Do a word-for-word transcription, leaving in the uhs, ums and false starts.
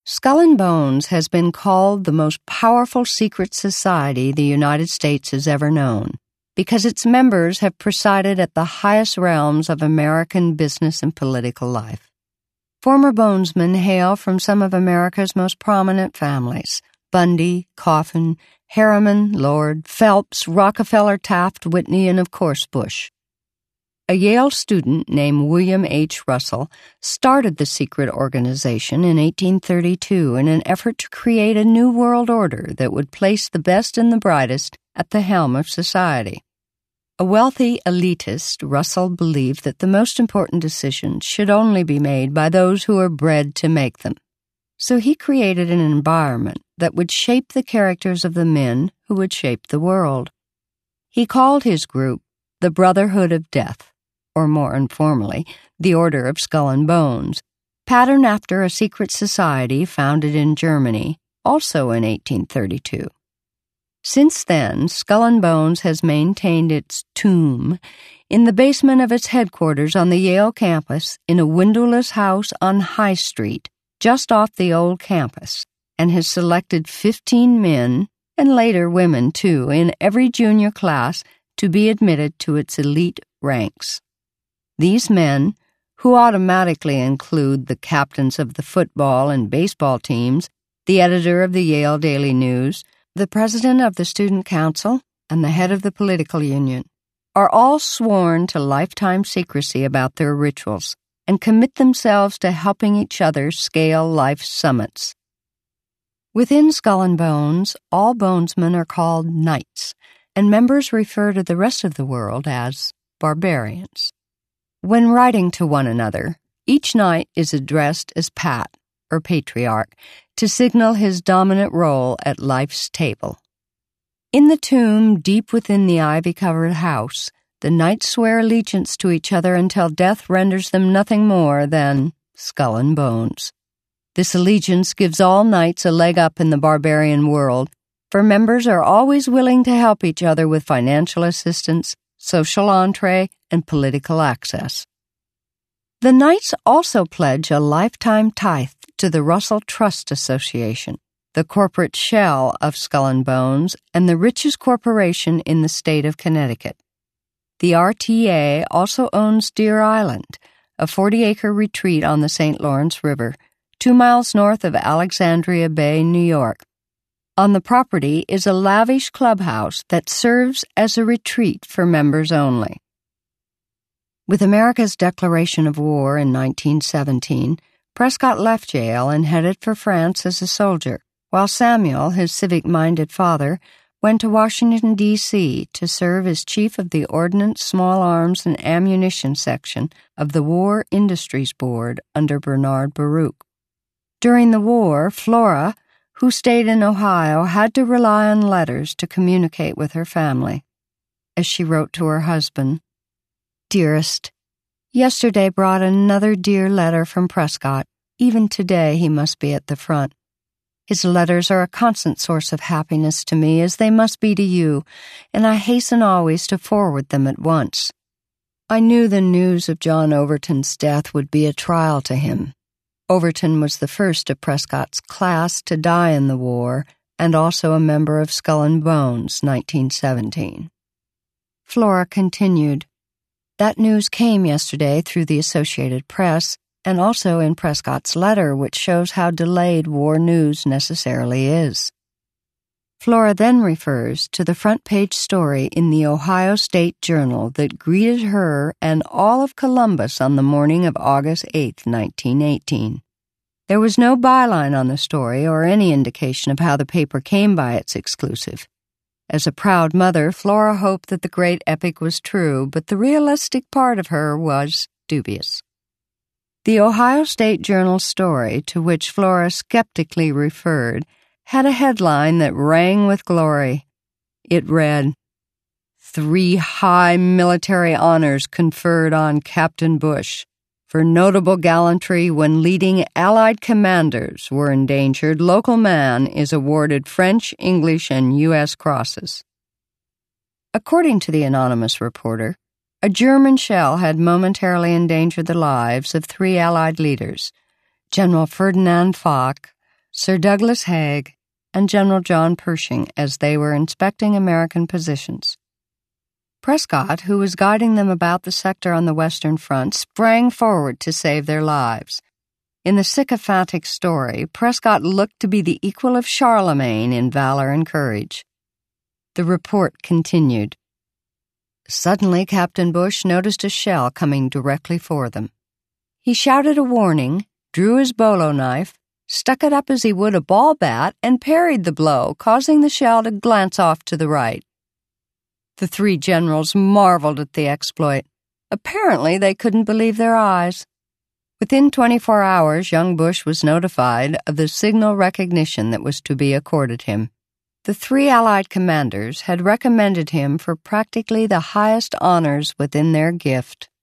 Skull and Bones has been called the most powerful secret society the United States has ever known because its members have presided at the highest realms of American business and political life. Former Bonesmen hail from some of America's most prominent families: Bundy, Coffin, Harriman, Lord, Phelps, Rockefeller, Taft, Whitney, and of course Bush. A Yale student named William H. Russell started the secret organization in eighteen thirty-two in an effort to create a new world order that would place the best and the brightest at the helm of society. A wealthy elitist, Russell believed that the most important decisions should only be made by those who are bred to make them. So he created an environment that would shape the characters of the men who would shape the world. He called his group the Brotherhood of Death, or more informally, the Order of Skull and Bones, patterned after a secret society founded in Germany, also in eighteen thirty-two. Since then, Skull and Bones has maintained its tomb in the basement of its headquarters on the Yale campus in a windowless house on High Street, just off the old campus, and has selected fifteen men, and later women too, in every junior class to be admitted to its elite ranks. These men, who automatically include the captains of the football and baseball teams, the editor of the Yale Daily News, the president of the student council, and the head of the political union, are all sworn to lifetime secrecy about their rituals and commit themselves to helping each other scale life's summits. Within Skull and Bones, all bonesmen are called knights, and members refer to the rest of the world as barbarians. When writing to one another, each knight is addressed as Pat, or patriarch, to signal his dominant role at life's table. In the tomb deep within the ivy-covered house, the knights swear allegiance to each other until death renders them nothing more than skull and bones. This allegiance gives all knights a leg up in the barbarian world, for members are always willing to help each other with financial assistance, social entree, and political access. The Knights also pledge a lifetime tithe to the Russell Trust Association, the corporate shell of Skull and Bones and the richest corporation in the state of Connecticut. The R T A also owns Deer Island, a forty-acre retreat on the Saint Lawrence River, two miles north of Alexandria Bay, New York. On the property is a lavish clubhouse that serves as a retreat for members only. With America's declaration of war in nineteen seventeen, Prescott left Yale and headed for France as a soldier, while Samuel, his civic-minded father, went to Washington, D C to serve as chief of the Ordnance, Small Arms, and Ammunition section of the War Industries Board under Bernard Baruch. During the war, Flora, who stayed in Ohio, had to rely on letters to communicate with her family. As she wrote to her husband, "Dearest, yesterday brought another dear letter from Prescott. Even today he must be at the front. His letters are a constant source of happiness to me, as they must be to you, and I hasten always to forward them at once. I knew the news of John Overton's death would be a trial to him. Overton was the first of Prescott's class to die in the war, and also a member of Skull and Bones, nineteen seventeen. Flora continued, "That news came yesterday through the Associated Press, and also in Prescott's letter, which shows how delayed war news necessarily is." Flora then refers to the front-page story in the Ohio State Journal that greeted her and all of Columbus on the morning of August eighth, nineteen eighteen. There was no byline on the story or any indication of how the paper came by its exclusive. As a proud mother, Flora hoped that the great epic was true, but the realistic part of her was dubious. The Ohio State Journal story, to which Flora skeptically referred, had a headline that rang with glory. It read, "Three high military honors conferred on Captain Bush. For notable gallantry when leading Allied commanders were endangered, local man is awarded French, English, and U S crosses." According to the anonymous reporter, a German shell had momentarily endangered the lives of three Allied leaders, General Ferdinand Foch, Sir Douglas Haig, and General John Pershing as they were inspecting American positions. Prescott, who was guiding them about the sector on the Western Front, sprang forward to save their lives. In the sycophantic story, Prescott looked to be the equal of Charlemagne in valor and courage. The report continued. Suddenly, Captain Bush noticed a shell coming directly for them. He shouted a warning, drew his bolo knife, stuck it up as he would a ball bat, and parried the blow, causing the shell to glance off to the right. The three generals marveled at the exploit. Apparently, they couldn't believe their eyes. Within twenty-four hours, young Bush was notified of the signal recognition that was to be accorded him. The three Allied commanders had recommended him for practically the highest honors within their gift.